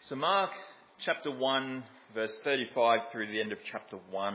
So Mark chapter 1, verse 35 through the end of chapter 1.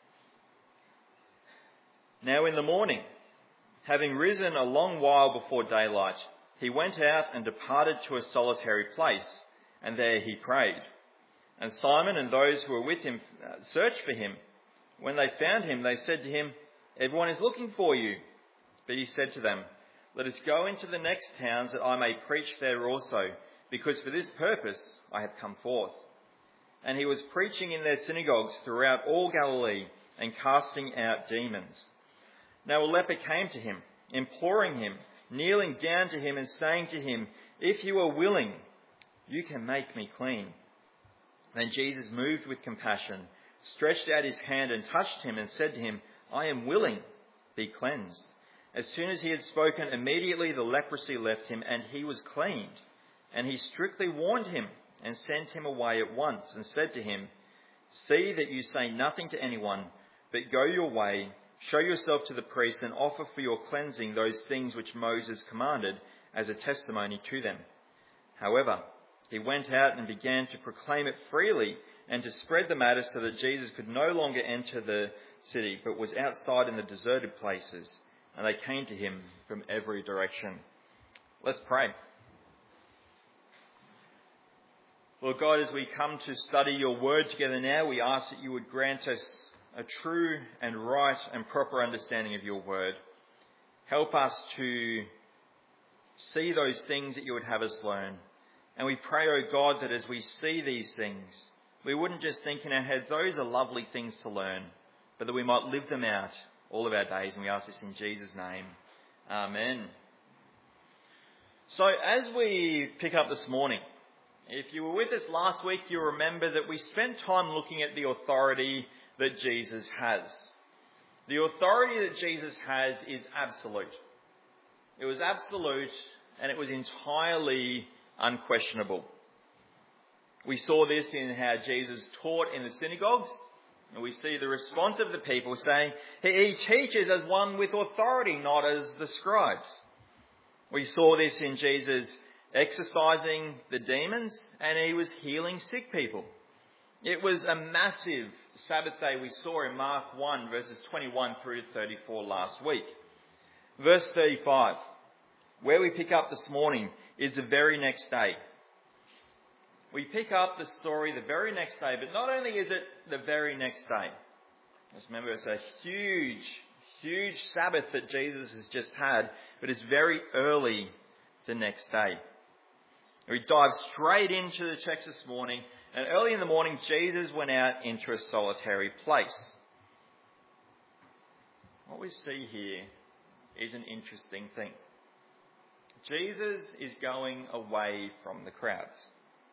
Now in the morning, having risen a long while before daylight, he went out and departed to a solitary place, and there he prayed. And Simon and those who were with him searched for him. When they found him, they said to him, "Everyone is looking for you." But he said to them, "Let us go into the next towns that I may preach there also, because for this purpose I have come forth." And he was preaching in their synagogues throughout all Galilee and casting out demons. Now a leper came to him, imploring him, kneeling down to him and saying to him, "If you are willing, you can make me clean." Then Jesus, moved with compassion, stretched out his hand and touched him and said to him, "I am willing, be cleansed." As soon as he had spoken, immediately the leprosy left him and he was cleaned. And he strictly warned him and sent him away at once and said to him, "See that you say nothing to anyone, but go your way, show yourself to the priests and offer for your cleansing those things which Moses commanded as a testimony to them." However, he went out and began to proclaim it freely and to spread the matter so that Jesus could no longer enter the city, but was outside in the deserted places. And they came to him from every direction. Let's pray. Lord God, as we come to study your word together now, we ask that you would grant us a true and right and proper understanding of your word. Help us to see those things that you would have us learn. And we pray, O God, that as we see these things, we wouldn't just think in our head, those are lovely things to learn, but that we might live them out all of our days. And we ask this in Jesus' name. Amen. So as we pick up this morning, if you were with us last week, you'll remember that we spent time looking at the authority that Jesus has. The authority that Jesus has is absolute. It was absolute and it was entirely unquestionable. We saw this in how Jesus taught in the synagogues, and we see the response of the people saying, "He teaches as one with authority, not as the scribes." We saw this in Jesus exorcising the demons, and he was healing sick people. It was a massive Sabbath day we saw in Mark 1, verses 21 through to 34 last week. Verse 35, where we pick up this morning, is the very next day. We pick up the story the very next day, but not only is it the very next day. Just remember, it's a huge Sabbath that Jesus has just had, but it's very early the next day. We dive straight into the text this morning, and early in the morning, Jesus went out into a solitary place. What we see here is an interesting thing. Jesus is going away from the crowds.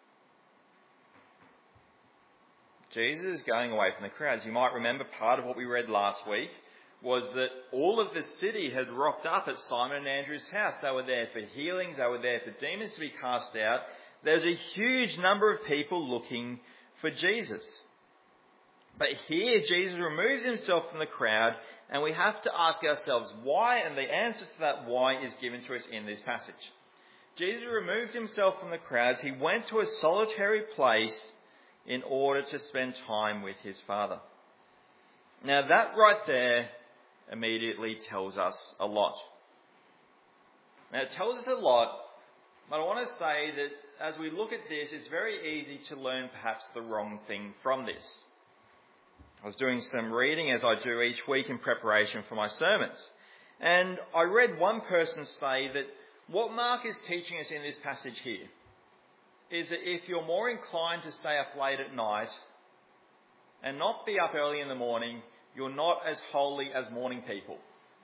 Jesus is going away from the crowds. You might remember part of what we read last week was that all of the city had rocked up at Simon and Andrew's house. They were there for healings. They were there for demons to be cast out. There's a huge number of people looking for Jesus. But here Jesus removes himself from the crowd, and we have to ask ourselves why, and the answer to that why is given to us in this passage. Jesus removed himself from the crowds. He went to a solitary place in order to spend time with his Father. Now that right there immediately tells us a lot. Now it tells us a lot, but I want to say that as we look at this, it's very easy to learn perhaps the wrong thing from this. I was doing some reading, as I do each week in preparation for my sermons, and I read one person say that what Mark is teaching us in this passage here is that if you're more inclined to stay up late at night and not be up early in the morning, you're not as holy as morning people.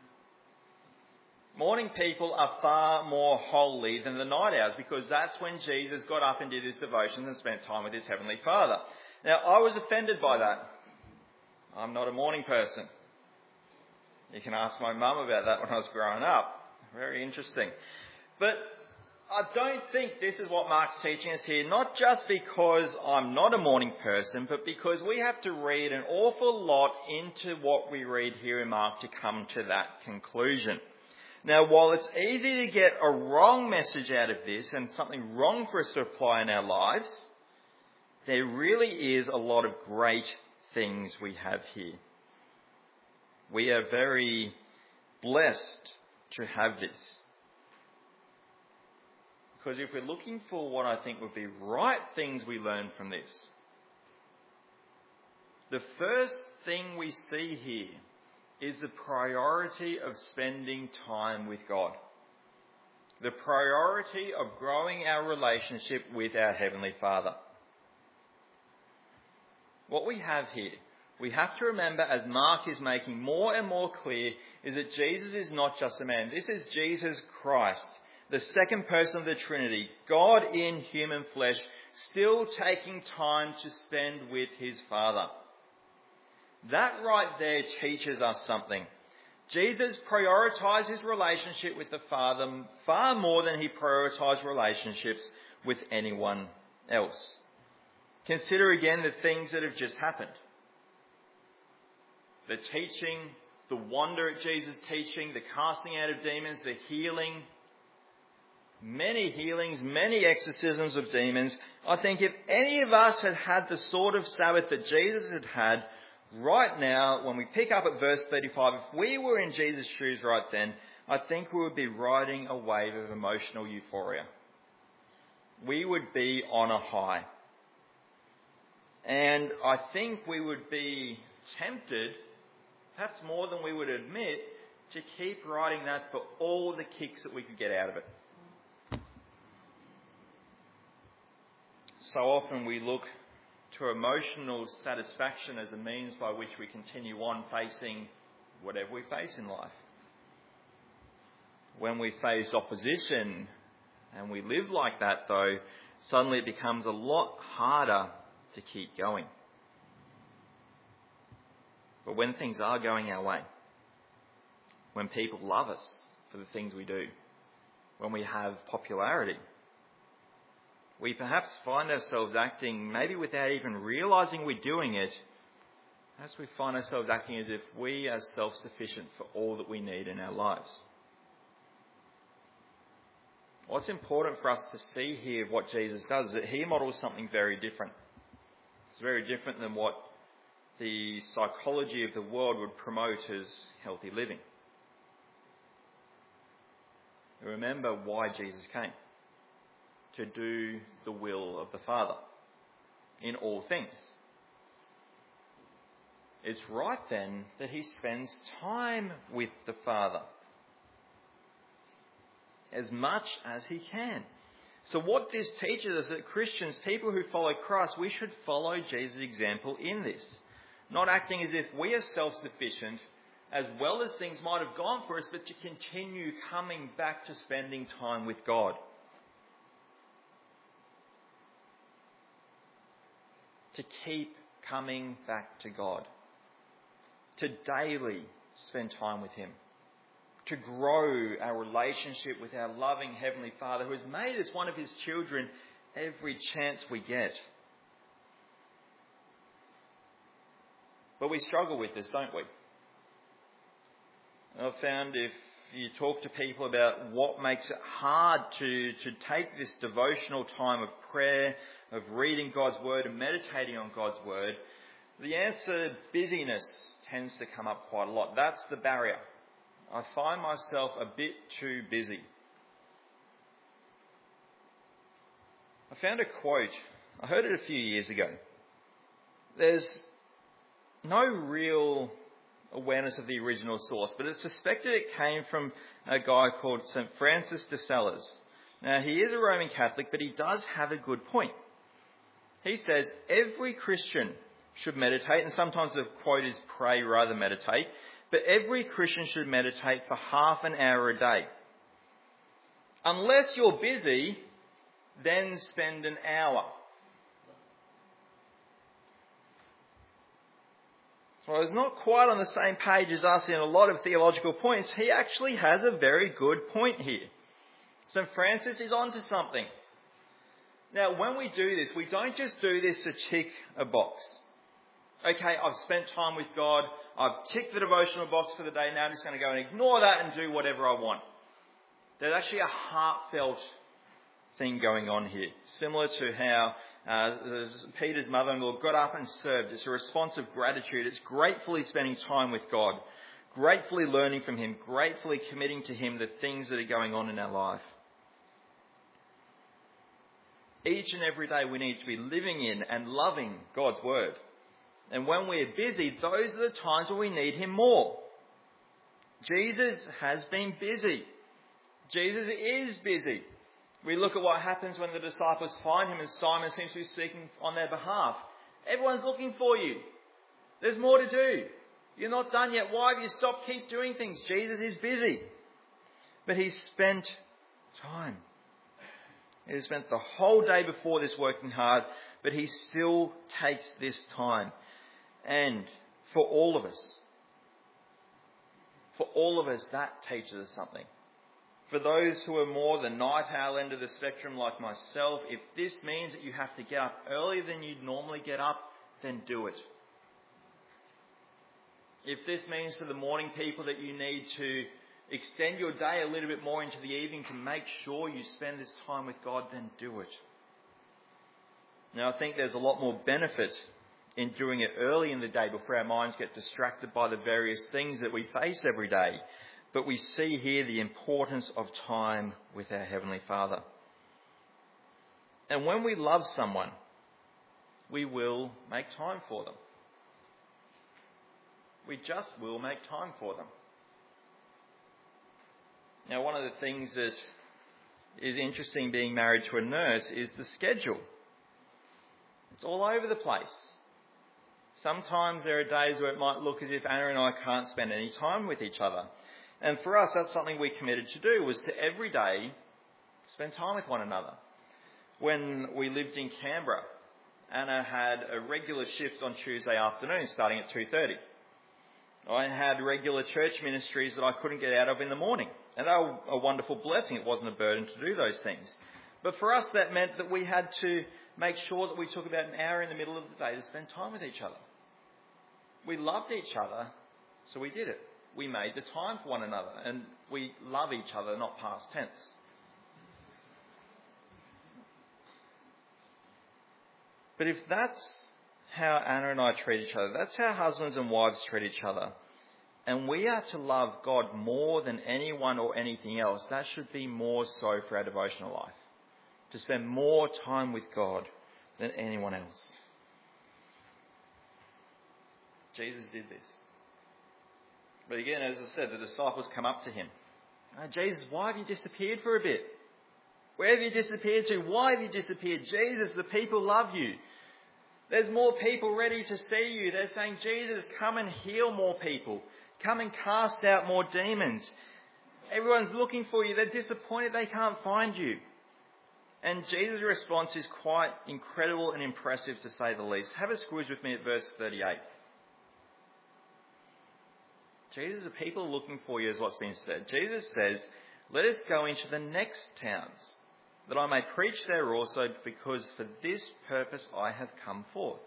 Morning people are far more holy than the night owls, because that's when Jesus got up and did his devotions and spent time with his Heavenly Father. Now, I was offended by that. I'm not a morning person. You can ask my mum about that when I was growing up. Very interesting. But I don't think this is what Mark's teaching us here, not just because I'm not a morning person, but because we have to read an awful lot into what we read here in Mark to come to that conclusion. Now, while it's easy to get a wrong message out of this and something wrong for us to apply in our lives, there really is a lot of great things we have here. We are very blessed to have this. Because if we're looking for what I think would be right things we learn from this, the first thing we see here is the priority of spending time with God. The priority of growing our relationship with our Heavenly Father. What we have here, we have to remember, as Mark is making more and more clear, is that Jesus is not just a man. This is Jesus Christ, the second person of the Trinity, God in human flesh, still taking time to spend with his Father. That right there teaches us something. Jesus prioritised his relationship with the Father far more than he prioritised relationships with anyone else. Consider again the things that have just happened. The teaching, the wonder at Jesus' teaching, the casting out of demons, the healing. Many healings, many exorcisms of demons. I think if any of us had had the sort of Sabbath that Jesus had had, right now, when we pick up at verse 35, if we were in Jesus' shoes right then, I think we would be riding a wave of emotional euphoria. We would be on a high. And I think we would be tempted, perhaps more than we would admit, to keep riding that for all the kicks that we could get out of it. So often we look to emotional satisfaction as a means by which we continue on facing whatever we face in life. When we face opposition and we live like that, though, suddenly it becomes a lot harder to keep going. But when things are going our way, when people love us for the things we do, when we have popularity, we perhaps find ourselves acting, maybe without even realising we're doing it, as we find ourselves acting as if we are self-sufficient for all that we need in our lives. What's important for us to see here of what Jesus does is that he models something very different. It's very different than what the psychology of the world would promote as healthy living. Remember why Jesus came. To do the will of the Father in all things. It's right then that he spends time with the Father as much as he can. So what this teaches us, that Christians, people who follow Christ, we should follow Jesus' example in this. Not acting as if we are self-sufficient, as well as things might have gone for us, but to continue coming back to spending time with God. To keep coming back to God. To daily spend time with him. To grow our relationship with our loving Heavenly Father, who has made us one of his children every chance we get. But we struggle with this, don't we? I've found if you talk to people about what makes it hard to take this devotional time of prayer, of reading God's Word and meditating on God's Word, the answer, busyness, tends to come up quite a lot. That's the barrier. I find myself a bit too busy. I found a quote. I heard it a few years ago. There's no real awareness of the original source, but it's suspected it came from a guy called St. Francis de Sales. Now, he is a Roman Catholic, but he does have a good point. He says every Christian should meditate, and sometimes the quote is pray rather than meditate, but every Christian should meditate for half an hour a day. Unless you're busy, then spend an hour. Well, he's not quite on the same page as us in a lot of theological points. He actually has a very good point here. St. Francis is onto something. Now, when we do this, we don't just do this to tick a box. Okay, I've spent time with God. I've ticked the devotional box for the day. Now I'm just going to go and ignore that and do whatever I want. There's actually a heartfelt thing going on here. Similar to how Peter's mother-in-law got up and served. It's a response of gratitude. It's gratefully spending time with God, gratefully learning from him, gratefully committing to him the things that are going on in our life. Each and every day we need to be living in and loving God's word. And when we're busy, those are the times when we need him more. Jesus has been busy. Jesus is busy. We look at what happens when the disciples find him and Simon seems to be speaking on their behalf. Everyone's looking for you. There's more to do. You're not done yet. Why have you stopped? Keep doing things. Jesus is busy. But he spent time. He spent the whole day before this working hard, but he still takes this time. And for all of us, that teaches us something. For those who are more the night owl end of the spectrum like myself, if this means that you have to get up earlier than you'd normally get up, then do it. If this means for the morning people that you need to extend your day a little bit more into the evening to make sure you spend this time with God, then do it. Now, I think there's a lot more benefit in doing it early in the day before our minds get distracted by the various things that we face every day. But we see here the importance of time with our Heavenly Father. And when we love someone, we will make time for them. We just will make time for them. Now, one of the things that is interesting being married to a nurse is the schedule. It's all over the place. Sometimes there are days where it might look as if Anna and I can't spend any time with each other. And for us, that's something we committed to do, was to every day spend time with one another. When we lived in Canberra, Anna had a regular shift on Tuesday afternoon starting at 2:30. I had regular church ministries that I couldn't get out of in the morning. And they were a wonderful blessing. It wasn't a burden to do those things. But for us, that meant that we had to make sure that we took about an hour in the middle of the day to spend time with each other. We loved each other, so we did it. We made the time for one another, and we love each other, not past tense. But if that's how Anna and I treat each other, that's how husbands and wives treat each other, and we are to love God more than anyone or anything else, that should be more so for our devotional life. To spend more time with God than anyone else. Jesus did this. But again, as I said, the disciples come up to him. Jesus, why have you disappeared for a bit? Where have you disappeared to? Why have you disappeared? Jesus, the people love you. There's more people ready to see you. They're saying, Jesus, come and heal more people. Come and cast out more demons. Everyone's looking for you. They're disappointed they can't find you. And Jesus' response is quite incredible and impressive, to say the least. Have a squidge with me at verse 38. Jesus, the people are looking for you, is what's been said. Jesus says, let us go into the next towns, that I may preach there also, because for this purpose I have come forth.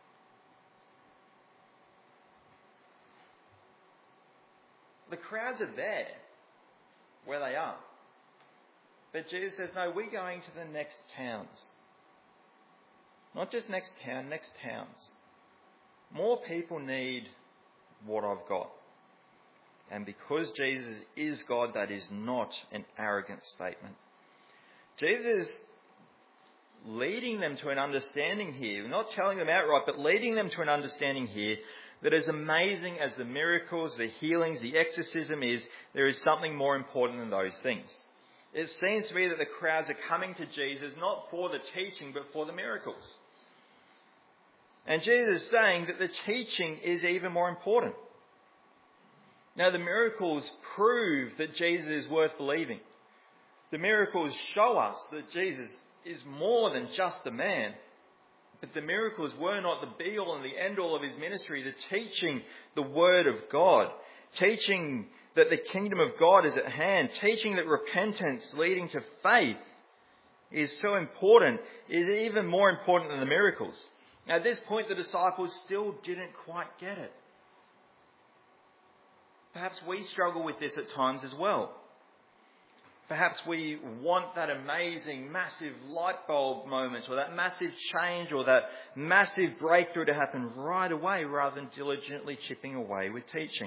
The crowds are there, where they are. But Jesus says, no, we're going to the next towns. Not just next town, next towns. More people need what I've got. And because Jesus is God, that is not an arrogant statement. Jesus is leading them to an understanding here, not telling them outright, but leading them to an understanding here that as amazing as the miracles, the healings, the exorcism is, there is something more important than those things. It seems to be that the crowds are coming to Jesus not for the teaching, but for the miracles. And Jesus is saying that the teaching is even more important. Now, the miracles prove that Jesus is worth believing. The miracles show us that Jesus is more than just a man. But the miracles were not the be-all and the end-all of his ministry. The teaching the Word of God, teaching that the kingdom of God is at hand, teaching that repentance leading to faith is so important, is even more important than the miracles. Now, at this point, the disciples still didn't quite get it. Perhaps we struggle with this at times as well. Perhaps we want that amazing, massive light bulb moment, or that massive change, or that massive breakthrough to happen right away, rather than diligently chipping away with teaching.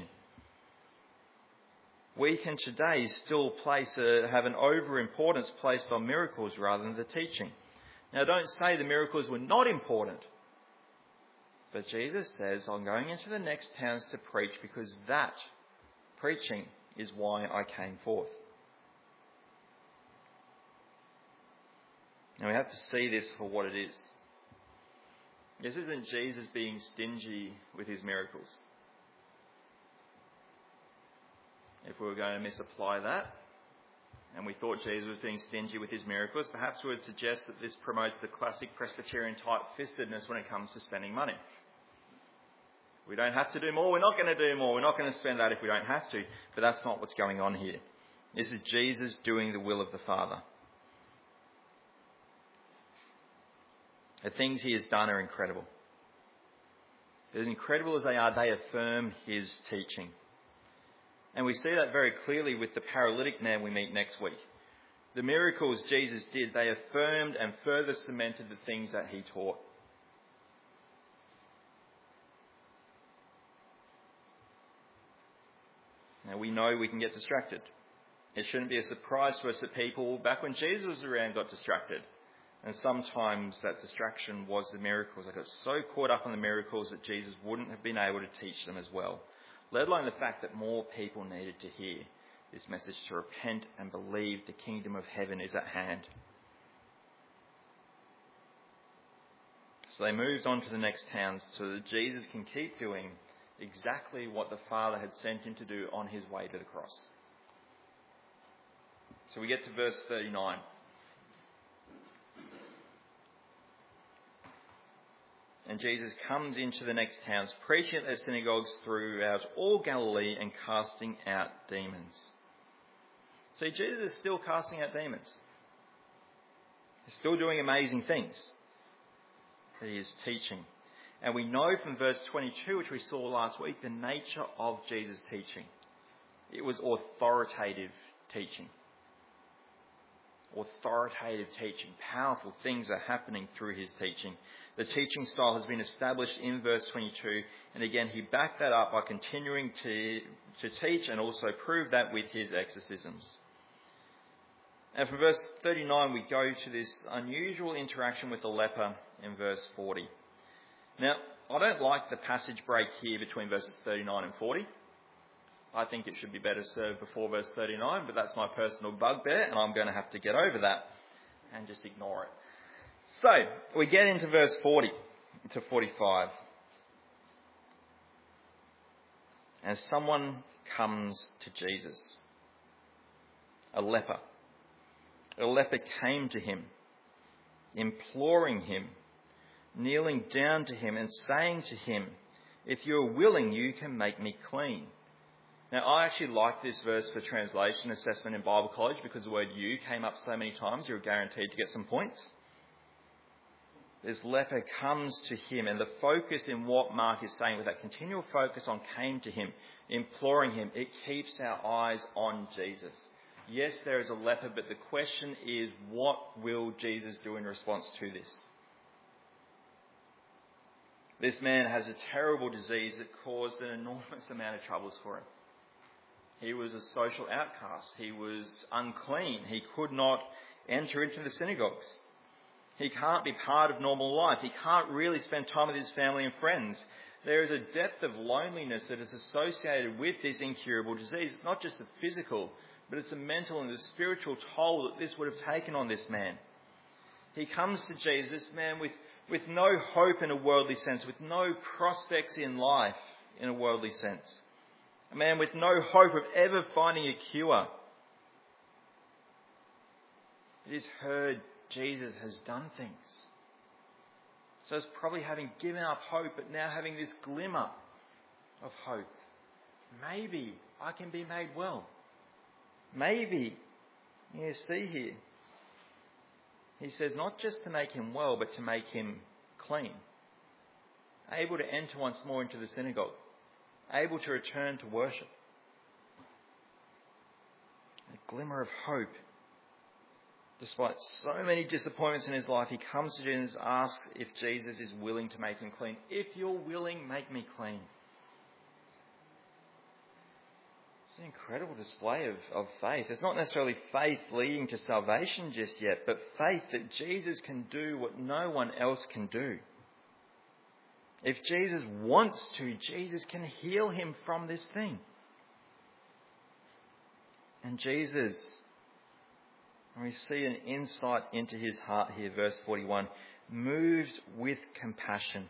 We can today still have an over-importance placed on miracles rather than the teaching. Now, don't say the miracles were not important. But Jesus says, I'm going into the next towns to preach, because that preaching is why I came forth. Now we have to see this for what it is. This isn't Jesus being stingy with his miracles. If we were going to misapply that, and we thought Jesus was being stingy with his miracles, perhaps we would suggest that this promotes the classic Presbyterian tight-fistedness when it comes to spending money. We don't have to do more, we're not going to do more, we're not going to spend that if we don't have to. But that's not what's going on here. This is Jesus doing the will of the Father. The things he has done are incredible. As incredible as they affirm his teaching. And we see that very clearly with the paralytic man we meet next week. The miracles Jesus did, they affirmed and further cemented the things that he taught. Now we know we can get distracted. It shouldn't be a surprise to us that people, back when Jesus was around, got distracted. And sometimes that distraction was the miracles. They got so caught up on the miracles that Jesus wouldn't have been able to teach them as well. Let alone the fact that more people needed to hear this message to repent and believe the kingdom of heaven is at hand. So they moved on to the next towns so that Jesus can keep doing exactly what the Father had sent him to do on his way to the cross. So we get to verse 39. And Jesus comes into the next towns, preaching at their synagogues throughout all Galilee and casting out demons. See, Jesus is still casting out demons. He's still doing amazing things that he is teaching. And we know from verse 22, which we saw last week, the nature of Jesus' teaching. It was authoritative teaching. Authoritative teaching. Powerful things are happening through his teaching. The teaching style has been established in verse 22, and again he backed that up by continuing to teach and also prove that with his exorcisms. And from verse 39 we go to this unusual interaction with the leper in verse 40. Now, I don't like the passage break here between verses 39 and 40. I think it should be better served before verse 39, but that's my personal bugbear, and I'm going to have to get over that and just ignore it. So, we get into verse 40 to 45. And someone comes to Jesus, a leper. A leper came to him, imploring him, kneeling down to him and saying to him, "If you are willing, you can make me clean." Now, I actually like this verse for translation assessment in Bible college because the word "you" came up so many times, you're guaranteed to get some points. This leper comes to him, and the focus in what Mark is saying with that continual focus on came to him, imploring him, it keeps our eyes on Jesus. Yes, there is a leper, but the question is, what will Jesus do in response to this? This man has a terrible disease that caused an enormous amount of troubles for him. He was a social outcast. He was unclean. He could not enter into the synagogues. He can't be part of normal life. He can't really spend time with his family and friends. There is a depth of loneliness that is associated with this incurable disease. It's not just the physical, but it's the mental and the spiritual toll that this would have taken on this man. He comes to Jesus, this man with no hope in a worldly sense, with no prospects in life in a worldly sense. A man with no hope of ever finding a cure. It is heard Jesus has done things. So it's probably having given up hope, but now having this glimmer of hope. Maybe I can be made well. Maybe. You see here. He says not just to make him well, but to make him clean. Able to enter once more into the synagogue. Able to return to worship. A glimmer of hope Despite so many disappointments in his life, he comes to Jesus and asks if Jesus is willing to make him clean. If you're willing, make me clean. It's an incredible display of faith. It's not necessarily faith leading to salvation just yet, but faith that Jesus can do what no one else can do. If Jesus wants to, Jesus can heal him from this thing. And Jesus, and we see an insight into his heart here, verse 41, moved with compassion.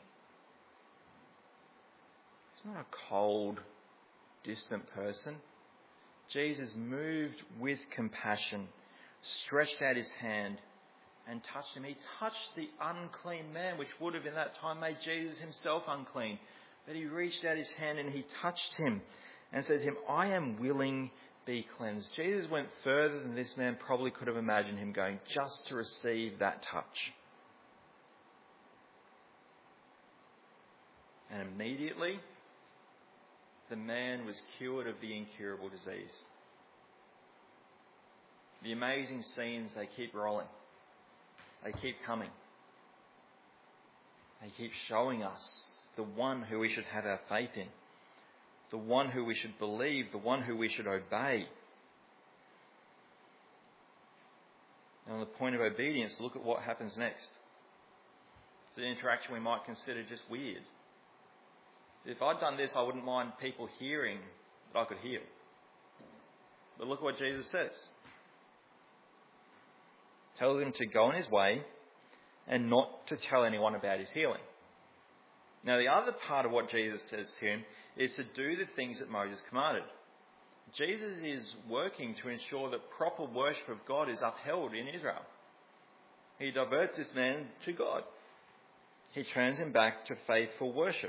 He's not a cold, distant person. Jesus moved with compassion, stretched out his hand and touched him. He touched the unclean man, which would have in that time made Jesus himself unclean. But he reached out his hand and he touched him and said to him, I am willing, be cleansed. Jesus went further than this man probably could have imagined him going, just to receive that touch. And immediately, the man was cured of the incurable disease. The amazing scenes, they keep rolling. They keep coming. They keep showing us the one who we should have our faith in, the one who we should believe, the one who we should obey. And on the point of obedience, look at what happens next. It's an interaction we might consider just weird. If I'd done this, I wouldn't mind people hearing that I could heal. But look what Jesus says. Tells him to go on his way and not to tell anyone about his healing. Now, the other part of what Jesus says to him is to do the things that Moses commanded. Jesus is working to ensure that proper worship of God is upheld in Israel. He diverts this man to God. He turns him back to faithful worship.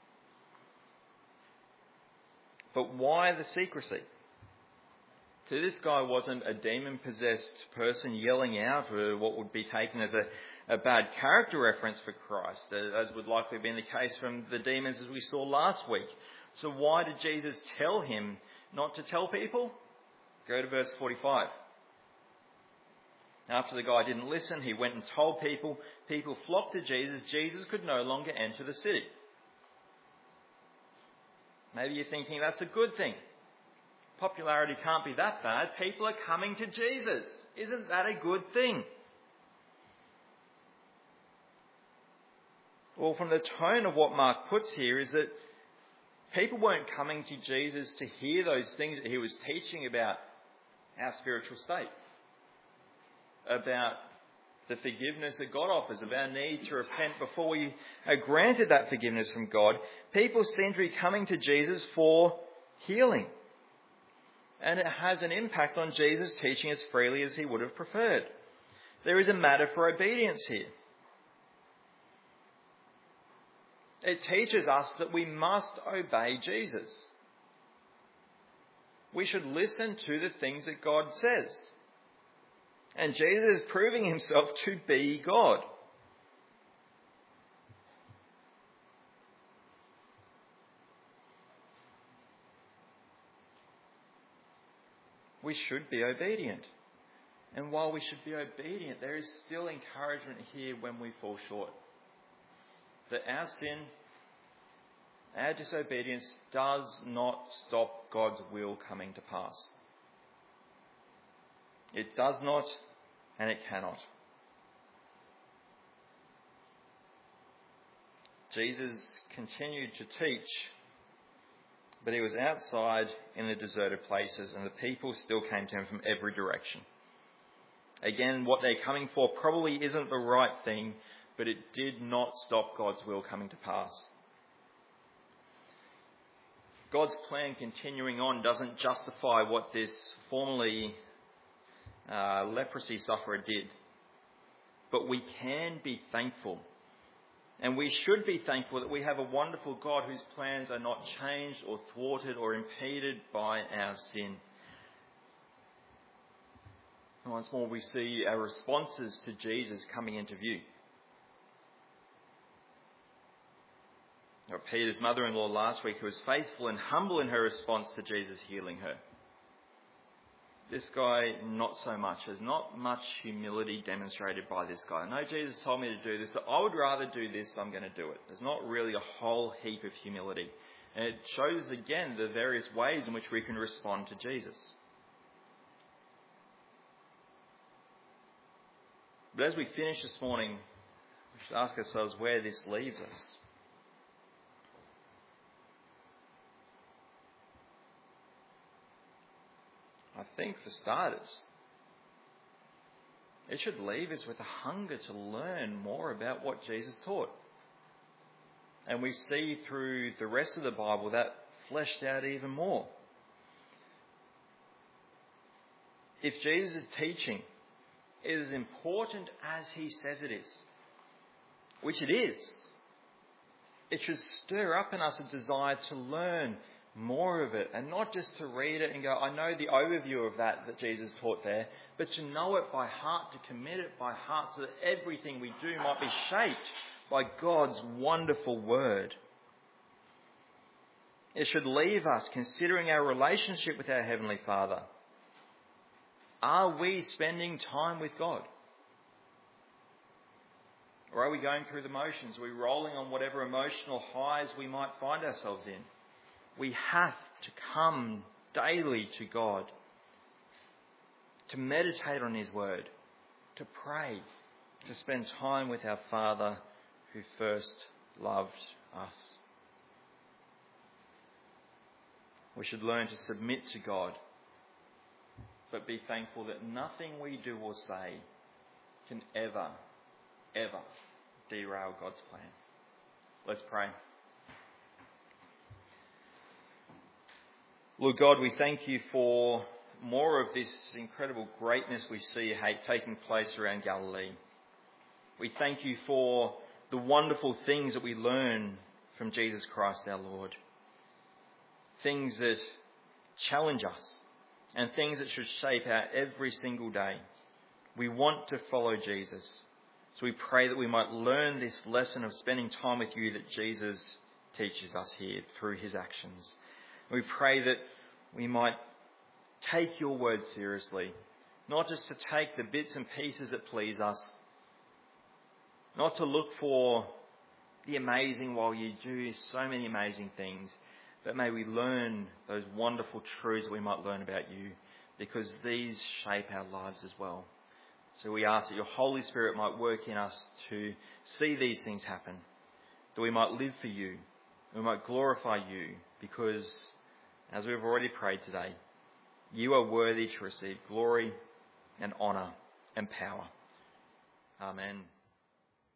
But why the secrecy? So this guy wasn't a demon-possessed person yelling out for what would be taken as a bad character reference for Christ, as would likely have been the case from the demons as we saw last week. So why did Jesus tell him not to tell people? Go to verse 45. After the guy didn't listen, he went and told people. People flocked to Jesus. Jesus could no longer enter the city. Maybe you're thinking that's a good thing. Popularity can't be that bad. People are coming to Jesus. Isn't that a good thing? Well, from the tone of what Mark puts here is that people weren't coming to Jesus to hear those things that he was teaching about our spiritual state, about the forgiveness that God offers, of our need to repent before we are granted that forgiveness from God. People seem to be coming to Jesus for healing. And it has an impact on Jesus teaching as freely as he would have preferred. There is a matter for obedience here. It teaches us that we must obey Jesus. We should listen to the things that God says. And Jesus is proving himself to be God. We should be obedient. And while we should be obedient, there is still encouragement here when we fall short. That our sin, our disobedience does not stop God's will coming to pass. It does not, and it cannot. Jesus continued to teach, but he was outside in the deserted places, and the people still came to him from every direction. Again, what they're coming for probably isn't the right thing, but it did not stop God's will coming to pass. God's plan continuing on doesn't justify what this formerly leprosy sufferer did. But we can be thankful. And we should be thankful that we have a wonderful God whose plans are not changed or thwarted or impeded by our sin. And once more we see our responses to Jesus coming into view. Peter's mother-in-law last week, who was faithful and humble in her response to Jesus healing her. This guy, not so much. There's not much humility demonstrated by this guy. I know Jesus told me to do this, but I would rather do this, so I'm going to do it. There's not really a whole heap of humility. And it shows, again, the various ways in which we can respond to Jesus. But as we finish this morning, we should ask ourselves where this leaves us. I think, for starters, it should leave us with a hunger to learn more about what Jesus taught. And we see through the rest of the Bible that fleshed out even more. If Jesus' teaching is as important as he says it is, which it is, it should stir up in us a desire to learn more of it, and not just to read it and go, I know the overview of that Jesus taught there, but to know it by heart, to commit it by heart, so that everything we do might be shaped by God's wonderful word. It should leave us considering our relationship with our Heavenly Father. Are we spending time with God? Or are we going through the motions? Are we rolling on whatever emotional highs we might find ourselves in? We have to come daily to God, to meditate on his word, to pray, to spend time with our Father who first loved us. We should learn to submit to God, but be thankful that nothing we do or say can ever derail God's plan. Let's pray. Lord God, we thank you for more of this incredible greatness we see taking place around Galilee. We thank you for the wonderful things that we learn from Jesus Christ our Lord. Things that challenge us and things that should shape our every single day. We want to follow Jesus. So we pray that we might learn this lesson of spending time with you that Jesus teaches us here through his actions. We pray that we might take your word seriously, not just to take the bits and pieces that please us, not to look for the amazing while you do so many amazing things, but may we learn those wonderful truths that we might learn about you, because these shape our lives as well. So we ask that your Holy Spirit might work in us to see these things happen, that we might live for you, we might glorify you, because as we've already prayed today, you are worthy to receive glory and honour and power. Amen.